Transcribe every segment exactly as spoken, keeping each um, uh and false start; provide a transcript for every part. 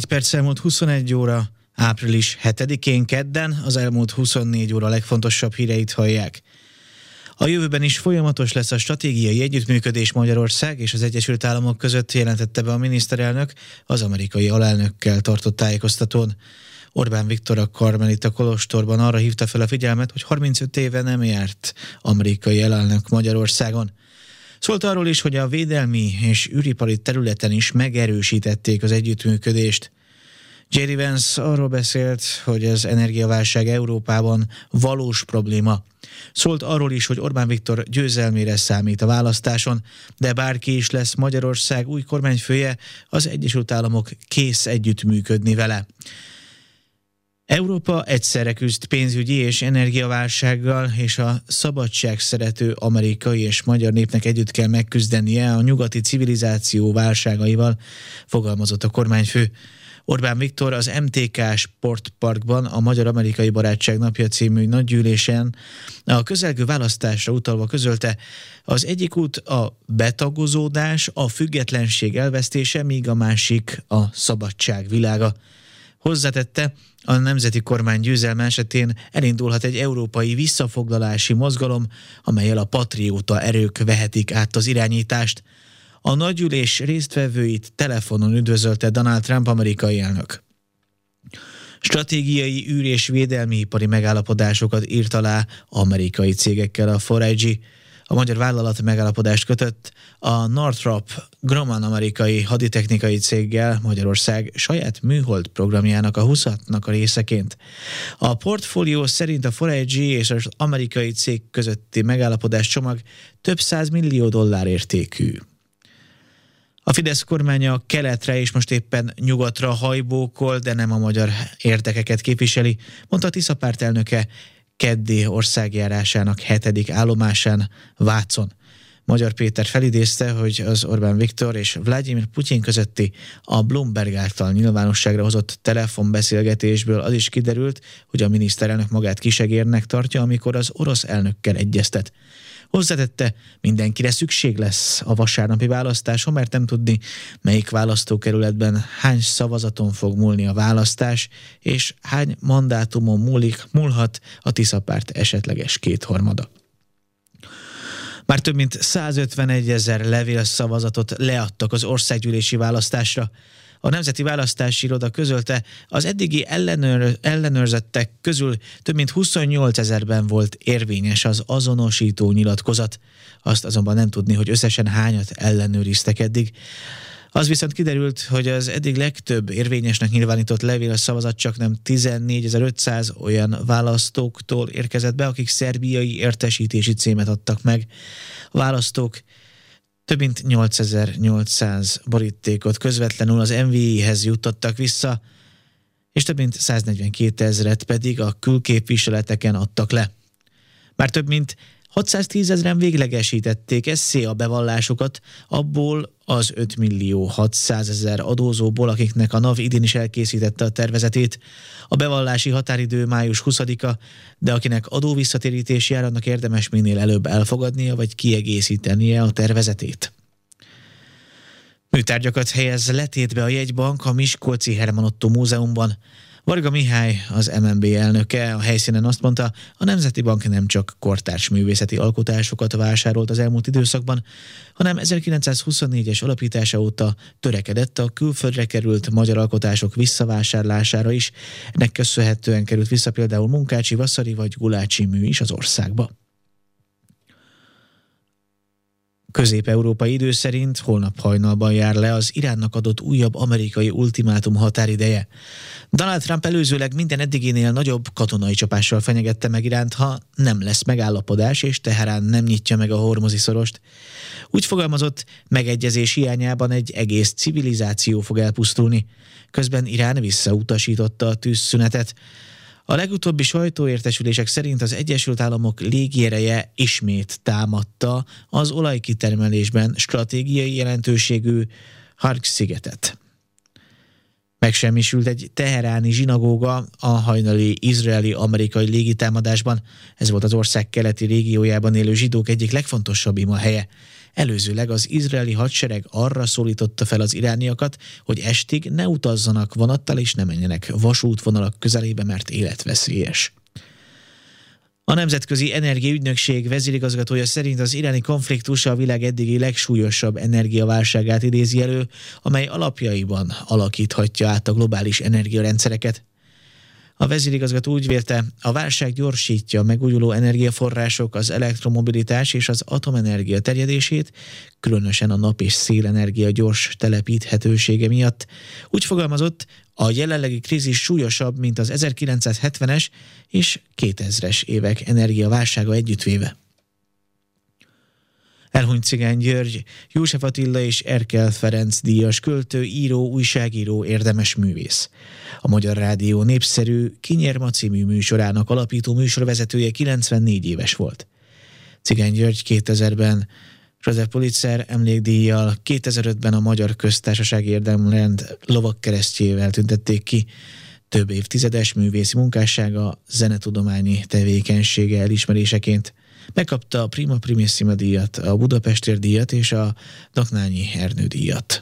perc elmúlt huszonegy óra, április hetedikén kedden, az elmúlt huszonnégy óra legfontosabb híreit hallják. A jövőben is folyamatos lesz a stratégiai együttműködés Magyarország és az Egyesült Államok között, jelentette be a miniszterelnök az amerikai alelnökkel tartott tájékoztatón. Orbán Viktor a Karmelita kolostorban arra hívta fel a figyelmet, hogy harmincöt éve nem járt amerikai alelnök Magyarországon. Szólt arról is, hogy a védelmi és űripari területen is megerősítették az együttműködést. jé dé Vance arról beszélt, hogy az energiaválság Európában valós probléma. Szólt arról is, hogy Orbán Viktor győzelmére számít a választáson, de bárki is lesz Magyarország új kormányfője, az Egyesült Államok kész együttműködni vele. Európa egyszerre küzd pénzügyi és energiaválsággal, és a szabadságszerető amerikai és magyar népnek együtt kell megküzdenie a nyugati civilizáció válságaival, fogalmazott a kormányfő. Orbán Viktor az em té ká Sportparkban a Magyar-Amerikai Barátság Napja című nagygyűlésen a közelgő választásra utalva közölte, az egyik út a betagozódás, a függetlenség elvesztése, míg a másik a szabadság világa. Hozzátette, a nemzeti kormány győzelme esetén elindulhat egy európai visszafoglalási mozgalom, amellyel a patrióta erők vehetik át az irányítást. A nagygyűlés résztvevőit telefonon üdvözölte Donald Trump amerikai elnök. Stratégiai űr- és védelmi ipari megállapodásokat írt alá amerikai cégekkel a négy G. A magyar vállalat megállapodást kötött a Northrop Grumman amerikai haditechnikai céggel Magyarország saját műhold programjának a huszadnak a részeként. A portfólió szerint a négy G és az amerikai cég közötti megállapodás csomag több száz millió dollár értékű. A Fidesz kormánya keletre és most éppen nyugatra hajbókol, de nem a magyar érdekeket képviseli, mondta a Tisza párt elnöke keddi országjárásának hetedik állomásán Vácon. Magyar Péter felidézte, hogy az Orbán Viktor és Vladimir Putyin közötti a Bloomberg által nyilvánosságra hozott telefonbeszélgetésből az is kiderült, hogy a miniszterelnök magát kisegérnek tartja, amikor az orosz elnökkel egyeztet. Hozzátette, mindenkire szükség lesz a vasárnapi választáson, mert nem tudni, melyik választókerületben hány szavazaton fog múlni a választás, és hány mandátumon múlik, múlhat a Tisza párt esetleges kétharmada. Már több mint százötvenegy ezer levélszavazatot leadtak az országgyűlési választásra. A Nemzeti Választási Iroda közölte, az eddigi ellenőr, ellenőrzettek közül több mint huszonnyolc ezerben volt érvényes az azonosító nyilatkozat. Azt azonban nem tudni, hogy összesen hányat ellenőriztek eddig. Az viszont kiderült, hogy az eddig legtöbb érvényesnek nyilvánított levélszavazat csak nem tizennégyezer-ötszáz olyan választóktól érkezett be, akik szerbiai értesítési címet adtak meg. A választók több mint nyolcezer-nyolcszáz borítékot közvetlenül az em vé i-hez juttattak vissza, és több mint száznegyvenkétezret pedig a külképviseleteken adtak le. Már több mint hatszáztízezren véglegesítették esszé a bevallásukat, abból az öt millió hatszázezer adózóból, akiknek a NAV idén is elkészítette a tervezetét. A bevallási határidő május huszadika, de akinek adóvisszatérítés jár, annak érdemes minél előbb elfogadnia vagy kiegészítenie a tervezetét. Műtárgyakat helyez letétbe a jegybank a Miskolci Herman Ottó Múzeumban. Varga Mihály, az em en bé elnöke a helyszínen azt mondta, a Nemzeti Bank nem csak kortárs művészeti alkotásokat vásárolt az elmúlt időszakban, hanem ezerkilencszázhuszonnégyes alapítása óta törekedett a külföldre került magyar alkotások visszavásárlására is. Ennek köszönhetően került vissza például Munkácsi, Vasszari vagy Gulácsi mű is az országba. Közép-európai idő szerint holnap hajnalban jár le az Iránnak adott újabb amerikai ultimátum határideje. Donald Trump előzőleg minden eddiginél nagyobb katonai csapással fenyegette meg Iránt, ha nem lesz megállapodás, és Teherán nem nyitja meg a hormuzi szorost. Úgy fogalmazott, megegyezés hiányában egy egész civilizáció fog elpusztulni. Közben Irán visszautasította a tűzszünetet. A legutóbbi sajtóértesülések szerint az Egyesült Államok légiereje ismét támadta az olajkitermelésben stratégiai jelentőségű Harg-szigetet. Megsemmisült egy teheráni zsinagóga a hajnali izraeli-amerikai légitámadásban. Ez volt az ország keleti régiójában élő zsidók egyik legfontosabb imahelye. Előzőleg az izraeli hadsereg arra szólította fel az irániakat, hogy estig ne utazzanak vonattal és ne menjenek vasútvonalak közelébe, mert életveszélyes. A Nemzetközi Energiaügynökség vezérigazgatója szerint az iráni konfliktus a világ eddigi legsúlyosabb energiaválságát idézi elő, amely alapjaiban alakíthatja át a globális energiarendszereket. A vezérigazgató úgy vélte, a válság gyorsítja a megújuló energiaforrások, az elektromobilitás és az atomenergia terjedését, különösen a nap- és szélenergia gyors telepíthetősége miatt. Úgy fogalmazott, a jelenlegi krízis súlyosabb, mint az ezerkilencszázhetvenes és kétezres évek energiaválsága együttvéve. Elhunyt Cigány György, József Attila és Erkel Ferenc díjas költő, író, újságíró, érdemes művész. A Magyar Rádió népszerű Kinyerma című műsorának alapító műsorvezetője, kilencvennégy éves volt. Cigány György kétezerben József Pulitzer emlékdíjjal, kétezer-ötben a Magyar Köztársaság Érdemrend lovagkeresztjével tüntették ki. Több évtizedes művészi munkássága, zenetudományi tevékenysége elismeréseként megkapta a Prima Primissima díjat, a Budapestért díjat és a Doknányi Ernő díjat.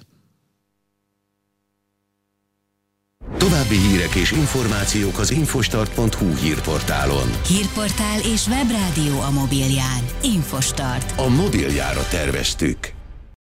További hírek és információk az infostart pont hu hírportálon. Hírportál és webrádió a mobilján. Infostart. A mobiljára terveztük.